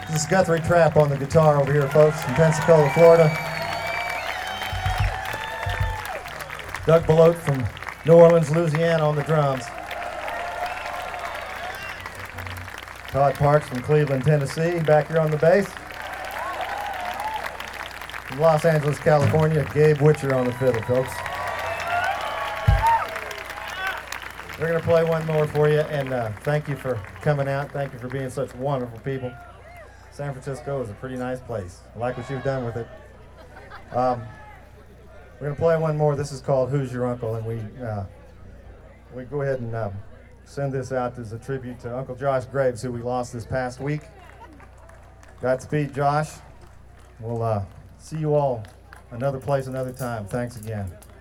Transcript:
This is Guthrie Trapp on the guitar over here, folks, from Pensacola, Florida. Doug Belote from New Orleans, Louisiana on the drums. Todd Parks from Cleveland, Tennessee, back here on the bass. From Los Angeles, California, Gabe Witcher on the fiddle, folks. We're going to play one more for you, and thank you for coming out. Thank you for being such wonderful people. San Francisco is a pretty nice place. I like what you've done with it. We're going to play one more. This is called Who's Your Uncle? And we go ahead and send this out as a tribute to Uncle Josh Graves, who we lost this past week. Godspeed, Josh. We'll see you all another place, another time. Thanks again.